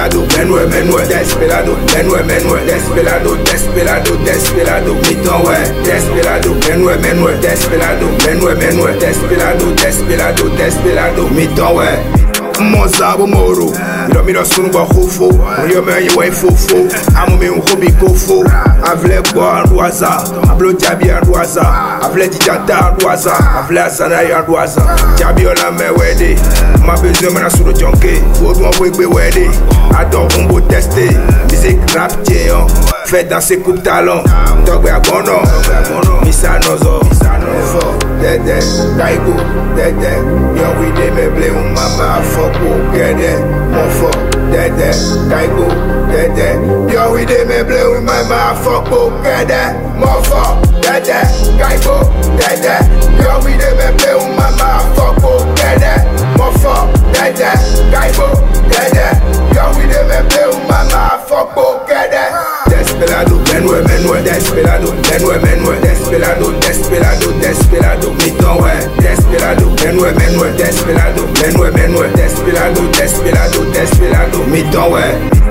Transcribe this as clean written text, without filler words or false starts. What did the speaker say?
Desperado, menue, desperado, menue, desperado, mi-temps, ouais, desperado, menue, desperado, menue, desperado, mi-temps, ouais. Mozabo moro, miro sunu ba khofo, yo me yi fofo, amu me hobi kofo, avle bo andoaza, ablo jabi andoaza, avle dijata andoaza, avle asana andoaza, jabi ona me wede, ma besoin na sunu jonke, fodou en wegbe wede, adon combo testé, musique rap géant, fait danser coupe talent, dogbe agono, misa nozo, dede, kaigo, dede, yo we dey me play mama fuck dede, mofo, dede, kaigo, dede, yo we dey me play with my mama fuck dede, mofo, dede, kaigo, dede, yo we dey me play with my mama fuck dede, mofo, dede, kaigo, dede, yo we dey me play with my mama fuck dede. Desperado, menue, desperado, menue, desperado, mi-temps, ouais, desperado, menue, desperado, menue, desperado, mi-temps, ouais.